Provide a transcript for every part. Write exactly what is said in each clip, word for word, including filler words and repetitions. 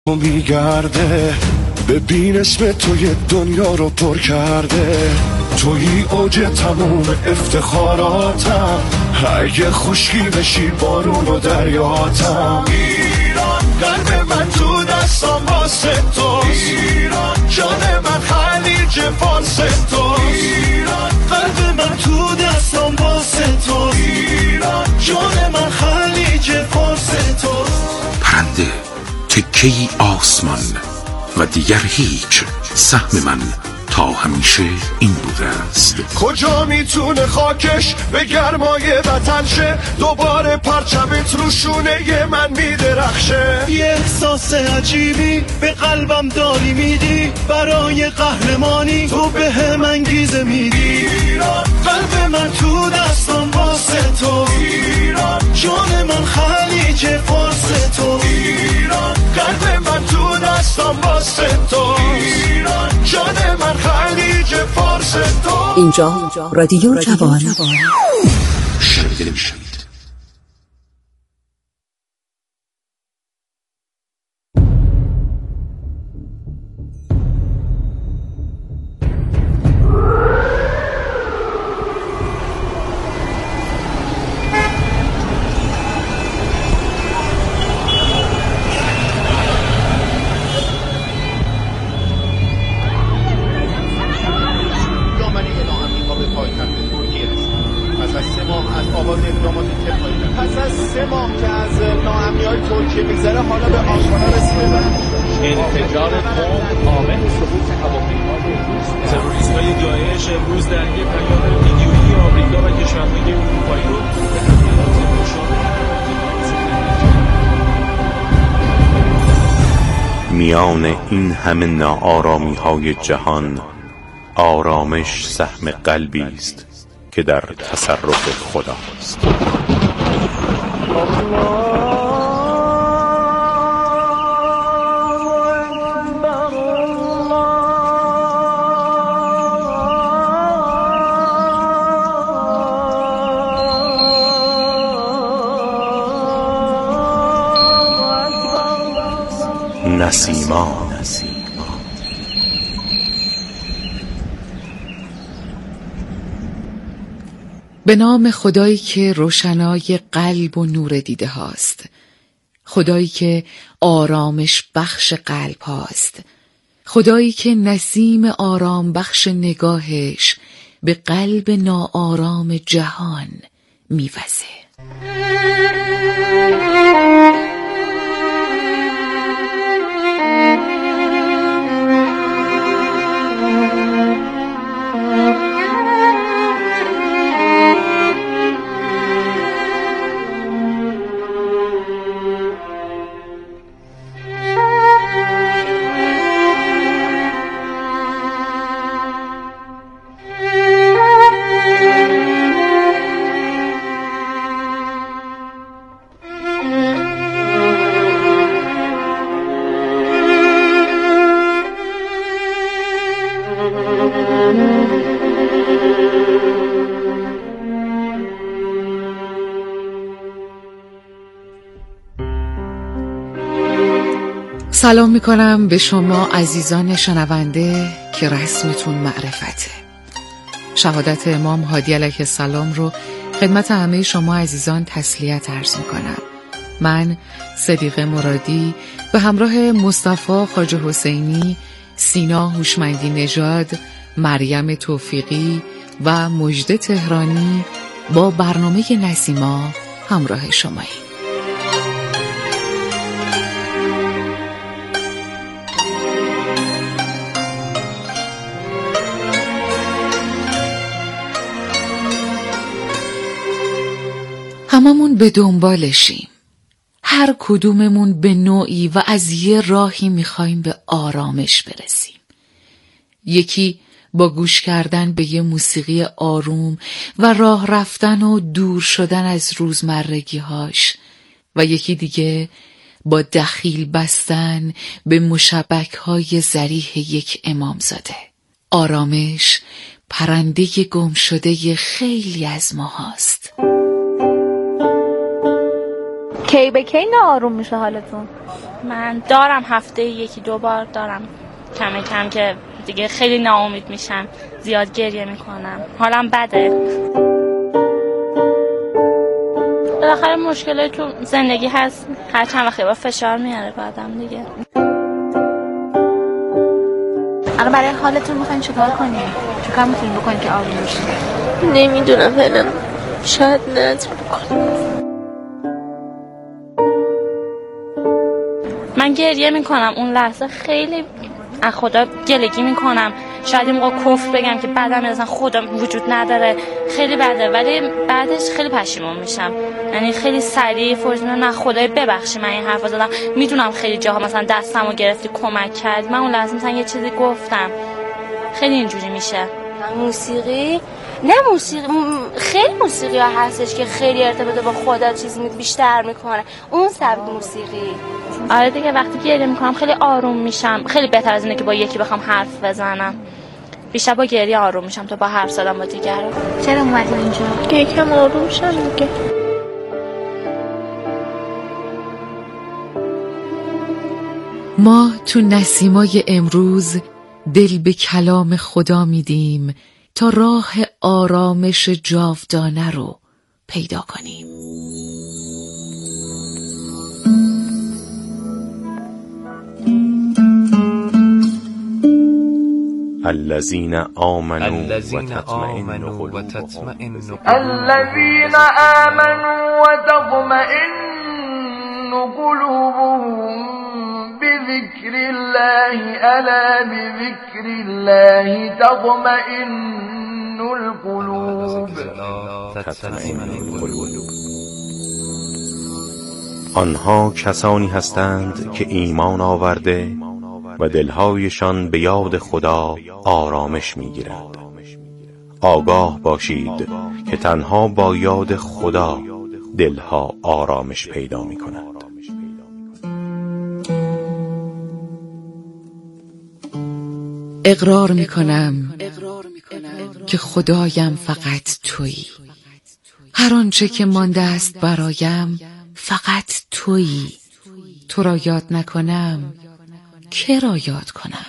میگرده ببین اسم توی دنیا رو پر کرده، توی اوج تموم افتخاراتم، اگه خشکی بشی بارون و دریاتم. ایران قلب من تو دستام واسه توست، ایران جان من خلیج فارس توست، ایران قلب من تو دستام واسه توست، ایران جان من خلیج فارس توست. پرنده تکه‌ای آسمان و دیگر هیچ، سهم من تا همیشه این بوده است. کجا میتونه خاکش به گرمای وطن شه، دوباره پرچمت رو شونه من میدرخشه. یه احساس عجیبی به قلبم داری میدی، برای قهرمانی تو به هم انگیزه میدی. ایران قلب من تو دستم واسه تو، ایران جان من خلیج فارس تو، ایران قلب من تو دستم واسه تو، ایران جان من خلیج فارس تو. اینجا رادیو جوان. شنیده میشید. پس از سه ماه که از ناامنی‌های ترکیه می‌گذره، حالا به آنکارا رسیده. انفجار بمب عامل سقوط هواپیمای روس. تروریست‌های داعش امروز در یک پیام ویدیویی آمریکا و کشورهای اروپایی رو به حملات مشابه میان این همه ناآرامی‌های جهان، آرامش سهم قلبی است که در تصرف خداست. نسیما به نام خدایی که روشنای قلب و نور دیده هاست، خدایی که آرامش بخش قلب هاست، خدایی که نسیم آرام بخش نگاهش به قلب ناآرام جهان میوزه. سلام میکنم به شما عزیزان شنونده که رسمتون معرفته. شهادت امام هادی علیه السلام رو خدمت همه شما عزیزان تسلیت عرض میکنم. من صدیقه مرادی به همراه مصطفی خواجه حسینی، سینا هوشمندی نژاد، مریم توفیقی و مجده تهرانی با برنامه نسیما همراه شماییم. هممون به دنبالشیم. هر کدوممون به نوعی و از یه راهی میخوایم به آرامش برسیم. یکی با گوش کردن به یه موسیقی آروم و راه رفتن و دور شدن از روزمرگی‌هاش، و یکی دیگه با دخیل بستن به مشبک‌های ذریح یک امامزاده. آرامش پرنده گم شده خیلی از ما هست. کی به کی ناآروم میشه حالتون؟ من دارم هفته یکی دو بار دارم کم کم که دیگه خیلی ناامید میشم، زیاد گریه میکنم، حالم بده. بالاخره مشکلی تو زندگی هست، هر چند وقتی با فشار میاره به آدم دیگه. الان برای حالتون میخواین چیکار کنین؟ چیکار میتونین بکنین که آروم بشین؟ نمیدونم فعلا، شاید نذر بکنم. من گریه میکنم اون لحظه، خیلی از خدا گلگی میکنم، شاید این موقع کفر بگم که بعدم اصلا خدا وجود نداره، خیلی بده، ولی بعدش خیلی پشیمون میشم. یعنی خیلی سریع فرض میکنم نه خدای ببخشی من این حرفا زدم. میدونم خیلی جاها مثلا دستمو گرفتی کمک کردی، من اون لحظه مثلا یه چیزی گفتم، خیلی اینجوری میشه. موسیقی نه موسیقی خیلی موسیقی ها هستش که خیلی ارتباط با خدا چیز بیشتر میکنه، اون سبک موسیقی. آره دیگه، وقتی گریه میکنم خیلی آروم میشم، خیلی بهتر از اینه که با یکی بخوام حرف بزنم. بیشتر با گریه آروم میشم تا با حرف زدن با دیگران. چرا اومدین اینجا؟ یکم آروم شم دیگه. ما تو نسیمای امروز دل به کلام خدا میدیم تا راه آرامش جاودانه رو پیدا کنیم. الذين آمنوا الذين آمنوا وتطمئن الذين آمنوا وتطمئن قلوبهم بذكر الله ألا بذكر الله تطمئن القلوب. آنها کسانی هستند که ایمان آورده و دلهایشان به یاد خدا آرامش می‌گیرد. آگاه باشید که تنها با یاد خدا دلها آرامش پیدا می‌کند. اقرار می‌کنم که خدایم فقط تویی. هر آنچه که مانده است برایم فقط تویی. تو را یاد نکنم که را یاد کنم؟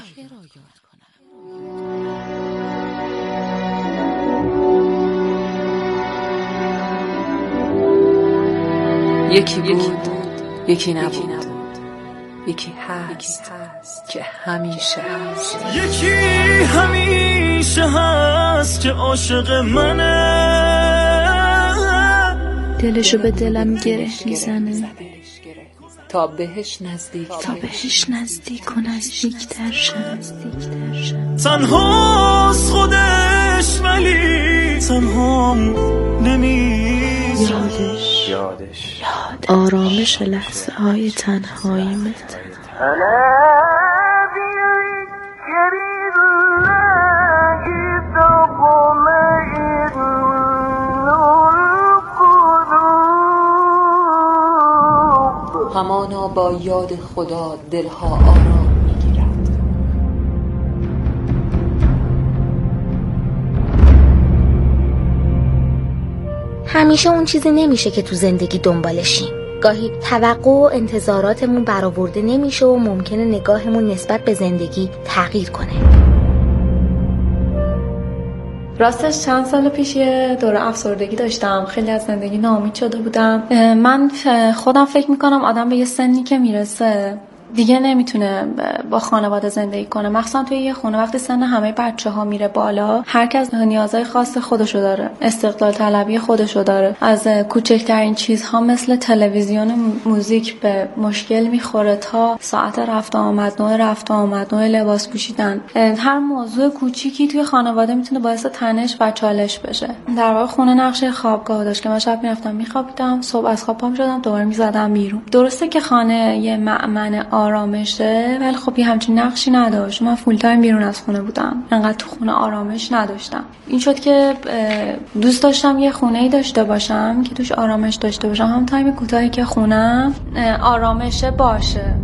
یکی بود یکی نبود، یکی هست که همیشه هست، یکی همیشه هست که عاشق منه، دلشو به دلم گره میزنه تا بهش نزدیک تا بهش نزدیک و نزدیکتر شم. تنهاست خودش ولی تنهام نمیشه. یادش یادش آرامش لحظه های تنهاییمت. همانا با یاد خدا دلها آرام میگیرد. همیشه اون چیزی نمیشه که تو زندگی دنبالشیم. گاهی توقع و انتظاراتمون برآورده نمیشه و ممکنه نگاهمون نسبت به زندگی تغییر کنه. راستش چند سال پیش یه دوره افسردگی داشتم، خیلی از زندگی ناامید شده بودم. من خودم فکر میکنم آدم به یه سنی که میرسه دیگه نمیتونه با خانواده زندگی کنه، مخصوصا توی یه خونه وقتی سن همه بچه‌ها میره بالا، هر کس نیازهای خاص خودشو داره، استقلال طلبی خودشو داره، از کوچکترین چیزها مثل تلویزیون و موزیک به مشکل میخوره تا ساعت رفت آمد، نوع رفت آمد، نوع لباس پوشیدن. هر موضوع کوچیکی توی خانواده میتونه باعث تنش و چالش بشه. در واقع خونه نقش خوابگاه داشت که من شب میرفتم میخوابیدم، صبح از خواب پا میشدم دوباره میزدم بیرون. درسته که خانه یه مأمن آرامشه، ولی خب یه همچین نقشی نداشت. من فول تایم بیرون از خونه بودم، انقدر تو خونه آرامش نداشتم. این شد که دوست داشتم یه خونه‌ای داشته باشم که توش آرامش داشته باشم، هم تایم کوتاهی که خونم آرامشه باشه.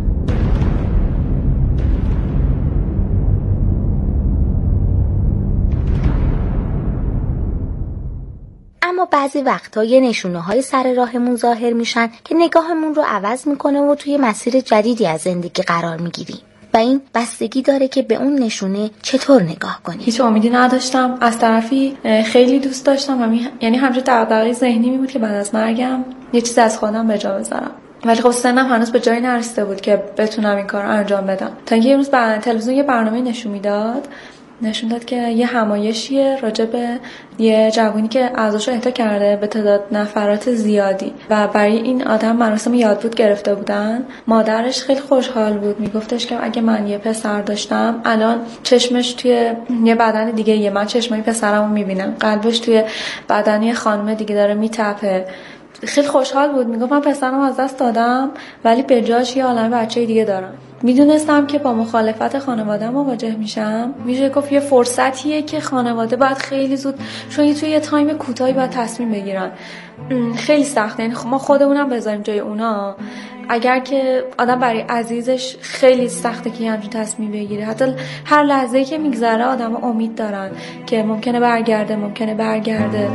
اما بعضی وقتا یه نشونه های سر راهمون ظاهر میشن که نگاهمون رو عوض میکنه و توی مسیر جدیدی از زندگی قرار میگیریم و این بستگی داره که به اون نشونه چطور نگاه کنیم. هیچ امیدی نداشتم، از طرفی خیلی دوست داشتم، همین یعنی همچین دغدغه ذهنی می بود که بعد از مرگم یه چیز از خودم به جا بذارم. ولی خب سنم هنوز به جایی نرسیده بود که بتونم این کار رو انجام بدم. تا اینکه یه روز به تلویزیون یه برنامه نشون میداد نشون داد که یه همایشیه راجع به یه جوانی که اعضاشو اهدا کرده به تعداد نفرات زیادی و برای این آدم مراسم یادبود گرفته بودن. مادرش خیلی خوشحال بود، میگفتش که اگه من یه پسر داشتم الان چشمش توی یه بدن دیگه یه من چشمای پسرمو میبینم، قلبش توی بدن یه خانم دیگه داره میتپه. خیلی خوشحال بود، میگفت من پسرم از دست دادم ولی به جاش یه عالمه بچه دیگه دارم. میدونستم که با مخالفت خانواده مواجه میشم. میشه گفت یه فرصتیه که خانواده باید خیلی زود، چون توی یه تایم کوتاهی باید تصمیم بگیرن. خیلی سخته، یعنی ما خودمونم بذاریم جای اونا. اگر که آدم برای عزیزش خیلی سخته که همچین تصمیم بگیره، حتی هر لحظه‌ای که میگذره آدم امید دارن که ممکنه برگرده ممکنه برگرده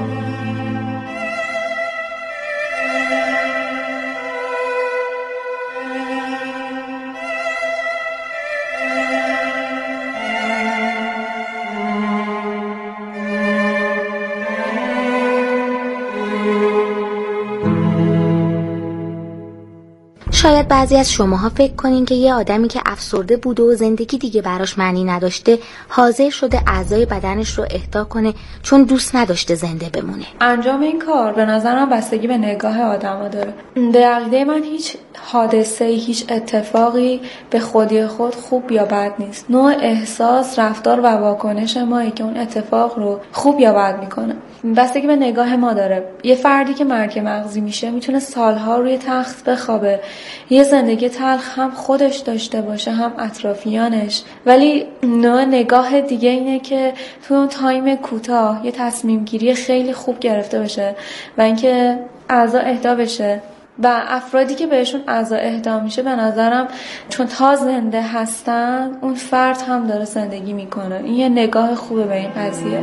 شاید بعضی از شماها فکر کنین که یه آدمی که افسرده بوده و زندگی دیگه براش معنی نداشته حاضر شده اعضای بدنش رو اهدا کنه چون دوست نداشته زنده بمونه. انجام این کار به نظرم بستگی به نگاه آدما داره. به عقیده من هیچ حادثه، هیچ اتفاقی به خودی خود خوب یا بد نیست. نوع احساس، رفتار و واکنش مایی که اون اتفاق رو خوب یا بد میکنه. بستگی به نگاه ما داره. یه فردی که مرگ مغزی میشه میتونه سالها روی تخت بخوابه، یه زندگی تلخ هم خودش داشته باشه هم اطرافیانش، ولی نوع نگاه دیگه اینه که تو اون تایم کوتاه یه تصمیم گیری خیلی خوب گرفته باشه و اینکه اعضا اهدا بشه. و افرادی که بهشون اعضا اهدا میشه به نظرم چون تا زنده هستن اون فرد هم داره زندگی میکنه. این یه نگاه خوبه به این قضیه.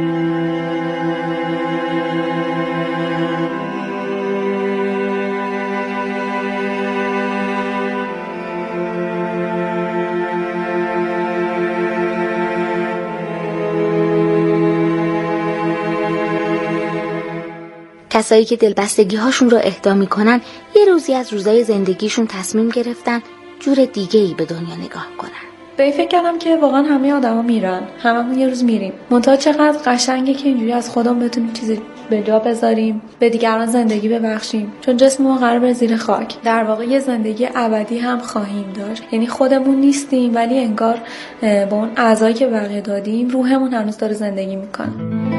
کسایی که دلبستگی هاشون رو اهدا میکنن یه روزی از روزای زندگیشون تصمیم گرفتن جور دیگه ای به دنیا نگاه کنن. به این فکر کردم که واقعا همه آدما میرن، هممون یه روز میریم. منتها چقدر قشنگه که اینجوری از خودمون بتونیم چیزی به جا بذاریم، به دیگران زندگی ببخشیم، چون جسم ما قرار بره زیر خاک. در واقع یه زندگی ابدی هم خواهیم داشت، یعنی خودمون نیستیم ولی انگار با اون اعضایی که بقیه دادیم روحمون هنوز داره زندگی میکنه.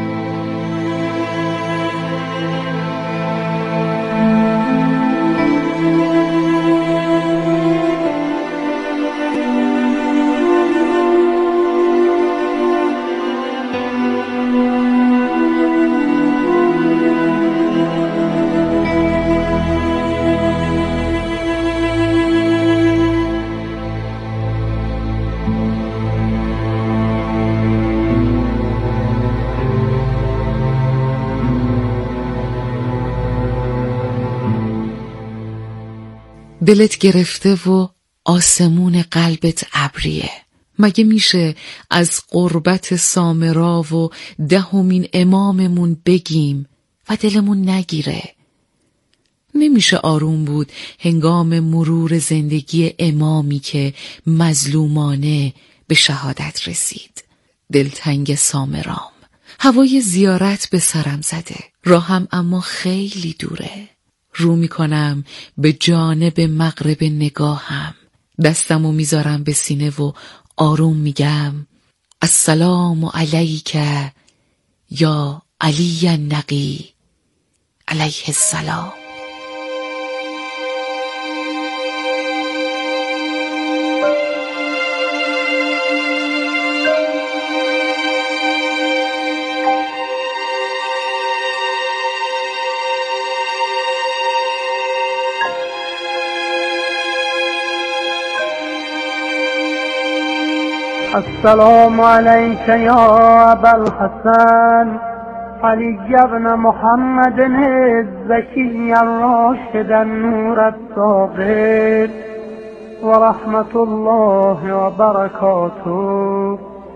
دلت گرفته و آسمون قلبت ابریه. مگه میشه از قربت سامرا و دهمین اماممون بگیم و دلمون نگیره؟ نمیشه آروم بود هنگام مرور زندگی امامی که مظلومانه به شهادت رسید. دلتنگ سامرام، هوای زیارت به سرم زده، راهم اما خیلی دوره. رو میکنم به جانب مغرب نگاهم، دستمو میذارم به سینه و آروم میگم السلام علیک یا علی النقی علیه السلام. السلام عليك يا أبا الحسن علي بن محمد الزكي الراشد النور الطاهر ورحمة الله وبركاته.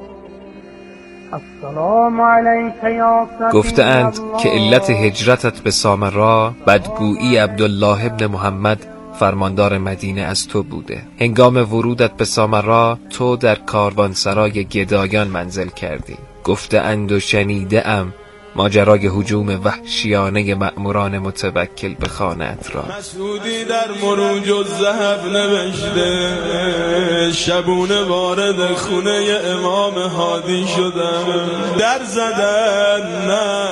السلام علیک یا سفیر. گفتند که علت هجرتت به سامرا بدگویی عبدالله ابن محمد فرماندار مدینه از تو بوده. هنگام ورودت به سامرا تو در کاروانسرای گدایان منزل کردی. گفتند و شنیده ام ماجرای هجوم وحشیانه مأموران متوکل به خانه‌ات را. مسعودی در مروج و ذهب نوشته شبونه وارد خونه امام هادی شدن، در زدن نه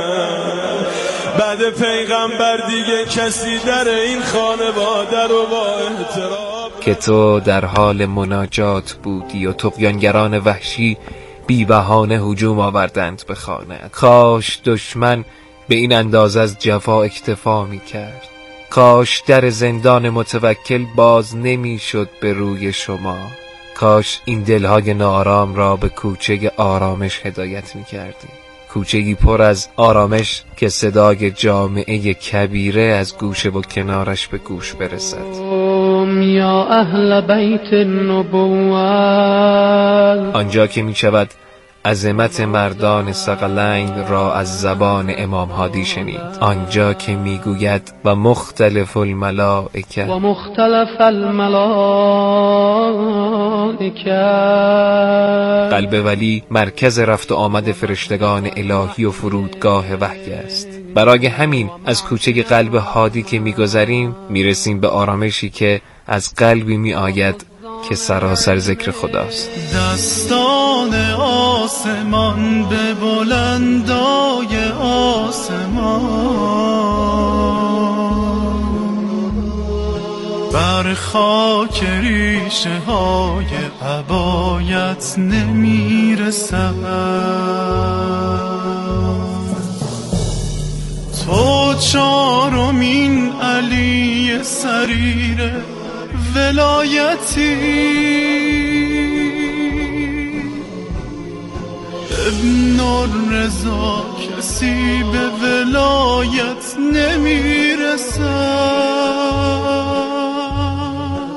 بعد پیغمبر دیگه کسی در این خانواده رو با احترام. که تو در حال مناجات بودی و طغیانگران وحشی بی بهانه هجوم آوردند به خانه. کاش دشمن به این اندازه از جفا اکتفا می کرد. کاش در زندان متوکل باز نمی شد به روی شما. کاش این دلهای ناآرام را به کوچه آرامش هدایت می کردی. کوچه‌ای پر از آرامش که صدای جامعه کبیره از گوشه و کنارش به گوش برسد. یا اهل بیت النبوة. آنجا که می شود عظمت مردان ثقلین را از زبان امام هادی شنید. آنجا که می گوید و مختلف الملائکه و مختلف الملائکه. قلب ولی مرکز رفت و آمد فرشتگان الهی و فرودگاه وحی است. برای همین از کوچه قلب هادی که می‌گذریم میرسیم به آرامشی که از قلبی می‌آید که سراسر ذکر خداست. دستان آسمان به بلندای آسمان، بر خاک ریشه های عبایت نمیرسد. تو چارمین علی سریر ولایتی، ابن الرضا کسی به ولایت نمیرسد.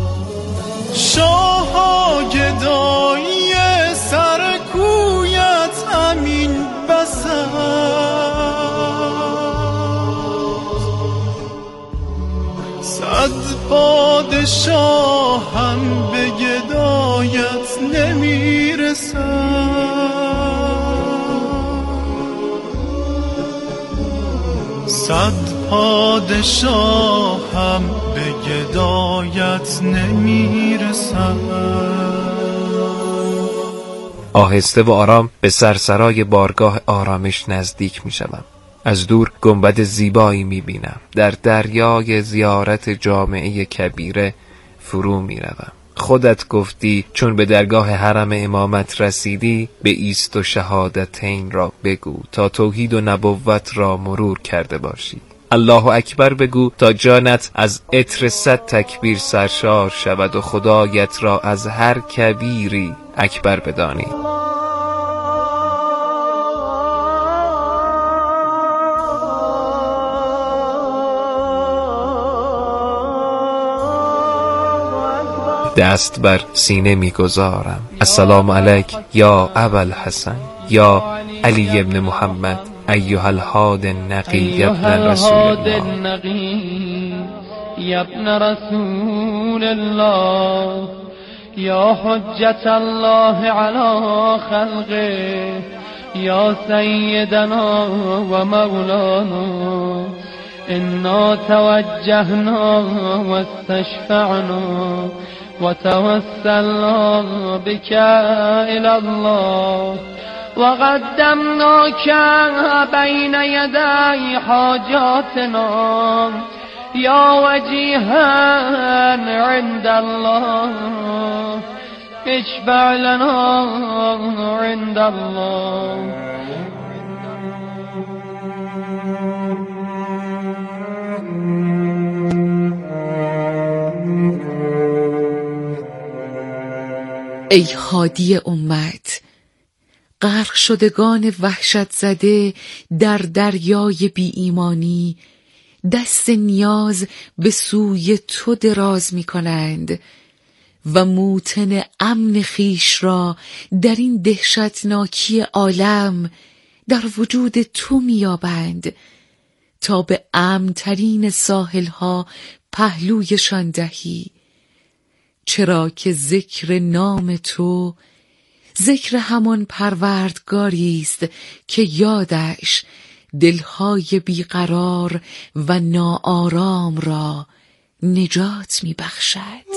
شاه گدایی سر کویت همین بسد. صد پادشاه هم به گدایت نمیرسد. صد پادشاه هم به گدایت نمیرسد. آهسته و آرام به سرسرای بارگاه آرامش نزدیک می شدم. از دور گنبد زیبایی می بینم. در دریای زیارت جامعه کبیره فرو می روم. خودت گفتی چون به درگاه حرم امامت رسیدی به ایست و شهادتین را بگو تا توحید و نبوت را مرور کرده باشی. الله اکبر بگو تا جانت از عطر صد تکبیر سرشار شود و خدایت را از هر کبیری اکبر بدانی. دست بر سینه میگذارم. السلام علیک یا ابوالحسن یا علی ابن محمد ایها الهاد النقی ابن رسول الله. یا ابن رسول الله یا حجت الله علی خلقه یا سیدنا و مولانا انا توجهنا و استشفعنا وتوسلنا بك إلى الله وقدمناك بين يدي حاجاتنا يا وجيها عند الله اشفع لنا عند الله. ای هادی امت، غرق شدگان وحشت زده در دریای بی ایمانی دست نیاز به سوی تو دراز می کنند و موطن امن خیش را در این دهشتناکی عالم در وجود تو می یابند تا به امن‌ترین ساحل‌ها پهلویشان دهی، چرا که ذکر نام تو ذکر همان پروردگاری است که یادش دلهای بیقرار و ناآرام را نجات می بخشد.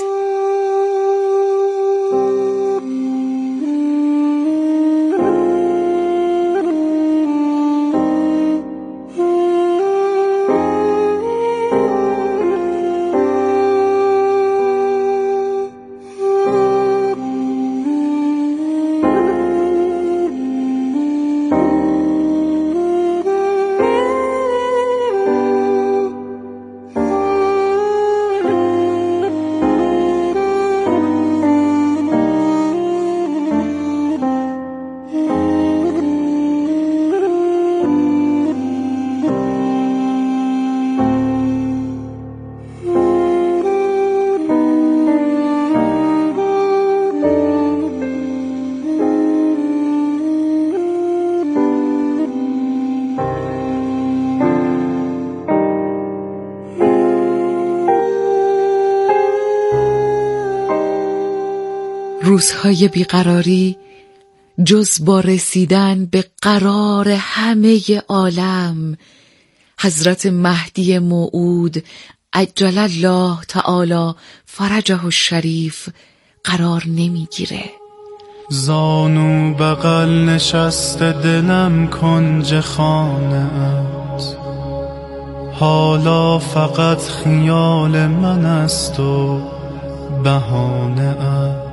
روزهای بیقراری جز با رسیدن به قرار همه عالم حضرت مهدی موعود عجل الله تعالی فرجه الشریف قرار نمیگیره. زانو بغل نشسته دلم کنج خانه‌ات، حالا فقط خیال من است و بهانه‌ات.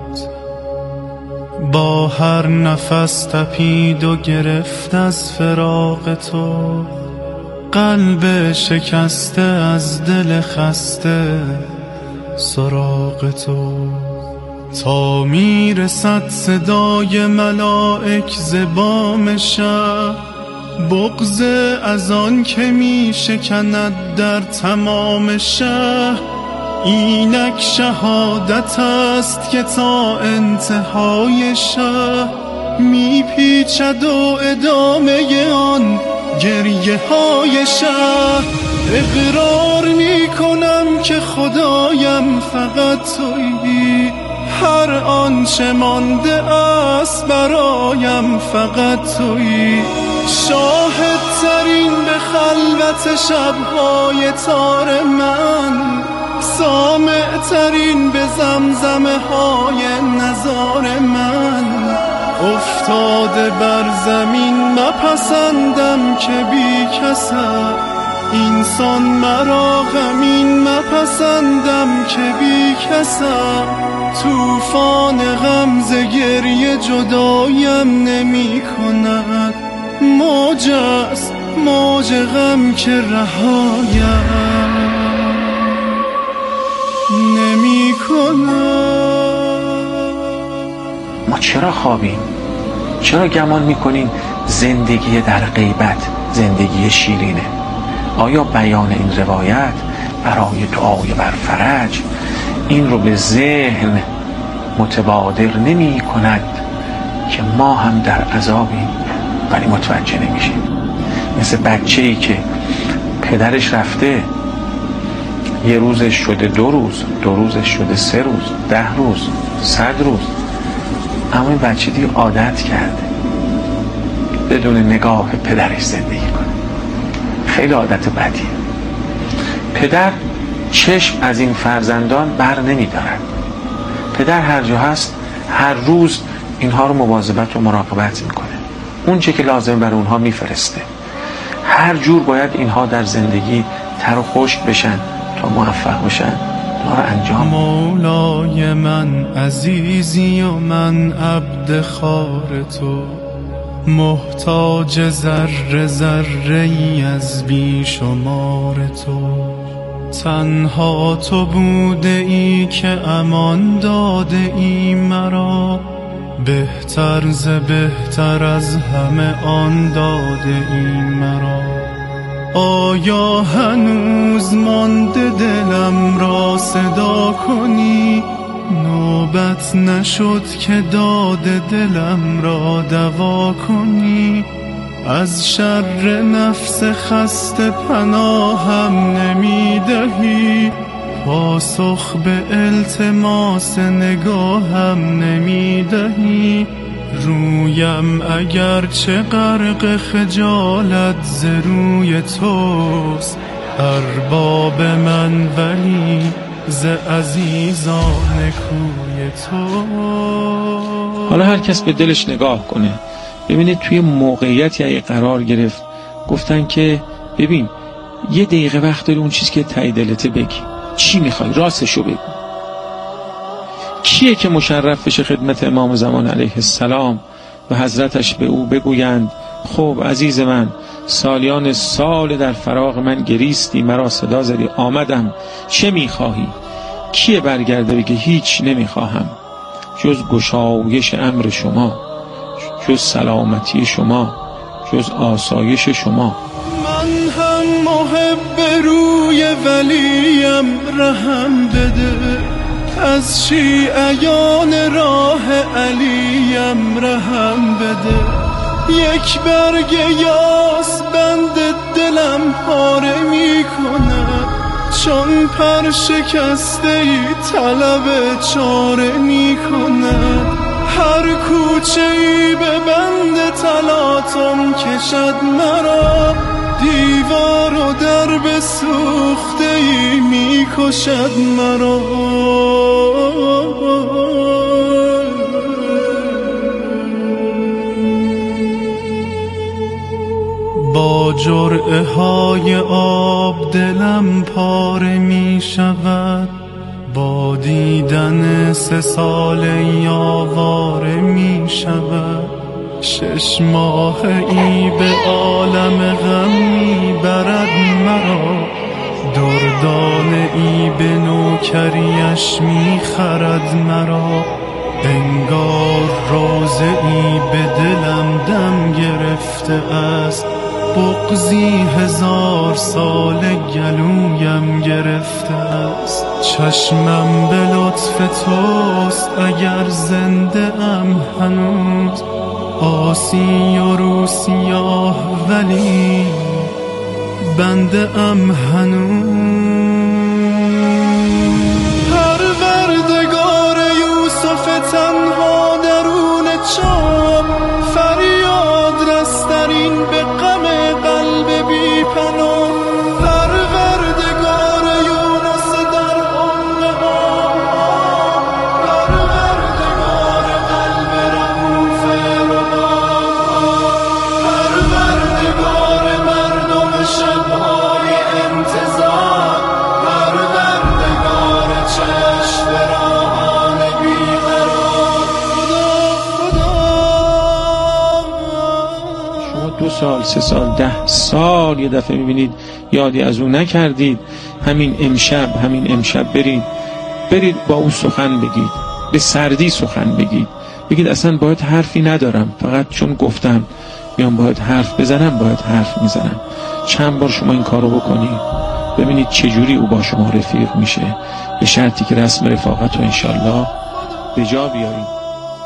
با هر نفس تپید و گرفت از فراق تو، قلب شکسته از دل خسته سراغ تو. تا میرسد صدای ملائک ز بام شب، بغض از آن که میشکند در تمام شهر. اینک شهادت است که تا انتهای شهر میپیچد و ادامه آن گریه های شهر. اقرار میکنم که خدایم فقط تویی، هر آنچه مانده است برایم فقط تویی. شاهد ترین به خلوت شبهای تار من، سامع ترین به زمزمه های نزار من. افتاده بر زمین مپسندم که بی کسم، اینسان مرا غمین مپسندم که بی کسم. توفان غم ز گریه جدایم نمی کند، موج است موج غم که رهایم نمی کند. ما چرا خوابیم؟ چرا گمان میکنین زندگی در غیبت زندگی شیرینه؟ آیا بیان این روایت برای دعای بر فرج این رو به ذهن متبادر نمی کند که ما هم در عذابیم ولی متوجه نمیشیم؟ مثل بچه‌ای که پدرش رفته، یه روزش شده دو روز، دو روزش شده سه روز، ده روز، صد روز، اما این بچه دیگه عادت کرده بدون نگاه پدرش زندگی کنه. خیلی عادت بدیه. پدر چشم از این فرزندان بر نمی دارد. پدر هر جا هست هر روز اینها رو مواظبت و مراقبت میکنه، اون چه که لازم برای اونها میفرسته. هر جور باید اینها در زندگی تر و خشک بشن تا موفق بشن، ما رو انجام. مولای من عزیزی و من عبد خار تو، محتاج ذره ذره ای از بیشمار تو. تنها تو بوده ای که امان داده ای مرا، بهتر ز بهتر از همه آن داده ای مرا. آیا هنوز مانده دلم را صدا کنی؟ نوبت نشد که داد دلم را دوا کنی. از شر نفس خسته پناهم نمیدهی، پاسخ به التماس نگاهم نمیدهی. رویم اگر چه غرق خجالت ز روی توست، ارباب من ولی ز عزیزان کوی تو. حالا هر کس به دلش نگاه کنه ببینید توی موقعیتی اگه قرار گرفت گفتن که ببین یه دقیقه وقت داری اون چیزی که تای دلته بگی، چی میخوای راستشو بگو. کیه که مشرف بشه خدمت امام زمان علیه السلام و حضرتش به او بگویند خب عزیز من سالیان سال در فراق من گریستی، مرا صدا زدی آمدم، چه میخواهی؟ کیه برگرده بگه هیچ نمیخواهم جز گشایش امر شما، جز سلامتی شما، جز آسایش شما. من هم محب روی ولیم رحم بده، از شیعیان راه علیم رحم بده. یک برگ یاس بند دلم پاره می کند، چون پر شکسته ای طلب چاره می کند. هر کوچه ای به بند تلاطم کشد مرا، دیوار و درب سوخته ای می کشد مرا. با جرعه های آب دلم پاره می شود، با دیدن سه ساله آواره می شود. شش ماه ای به عالم غم می برد مرا، دردانه ای به نوکریش می خرد مرا. انگار روزه ای به دلم دم گرفته است، بغضی هزار سال گلویم گرفته است. چشمم به لطف توست اگر زنده ام هنوز، آسی و رو سیاه ولی بنده ام هنوز. پروردگار یوسف تنها درون چاه، فریاد رس در این به غم قلب بی پناه. پروردگار یونس در عمق آب، پروردگار قلب رؤوف رباب، پروردگار مردم شبهای انتظار، پروردگار چشم راهان بیقرار. شما دو سال سه سال ده سال یه دفعه میبینید یادی از اون نکردید، همین امشب همین امشب برید برید با او سخن بگید، به سردی سخن بگید، بگید اصلا باید حرفی ندارم، فقط چون گفتم میام باید حرف بزنم، باید حرف میزنم. چند بار شما این کارو بکنید ببینید چجوری او با شما رفیق میشه، به شرطی که رسم رفاقت رو انشالله به جا بیارید.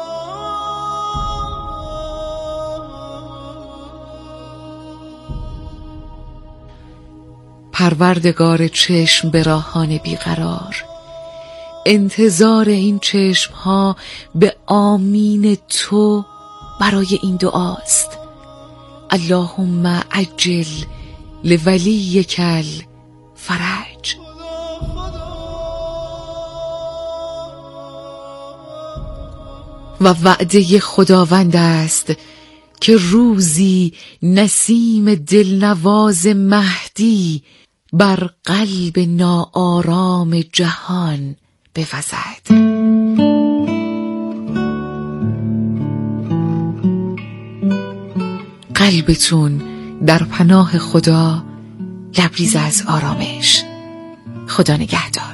پروردگار چشم به راهان بیقرار، انتظار این چشم ها به آمین تو برای این دعاست. اللهم عجل لولیک الفرج. و وعده خداوند است که روزی نسیم دلنواز مهدی بر قلب ناآرام جهان بوزد. قلبتون در پناه خدا لبریز از آرامش. خدا نگهدار.